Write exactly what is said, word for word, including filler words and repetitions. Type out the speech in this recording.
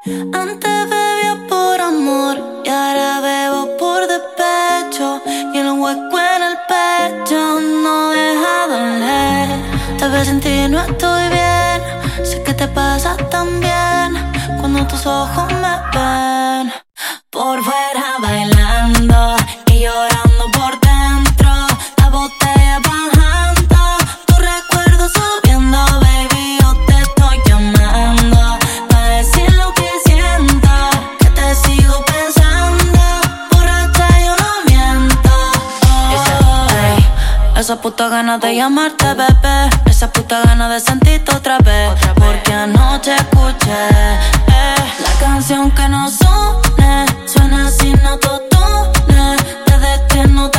Antes bebía por amor y ahora bebo por despecho. Y el hueco en el pecho no deja doler. Tal vez sin ti no estoy bien. Sé que te pasa también cuando tus ojos me ven. Por fuera bailando y llorando por dentro. La botella bajando, tu recuerdo subiendo. Baby, yo te estoy llamando para decir lo que siento, que te sigo pensando. Borracha yo no miento. Oh, ey, esa puta ganas de llamarte, bebé. Esa puta ganas de sentirte otra vez. Porque anoche escuché eh, la canción que nos une. Suena sin autotune. Desde que no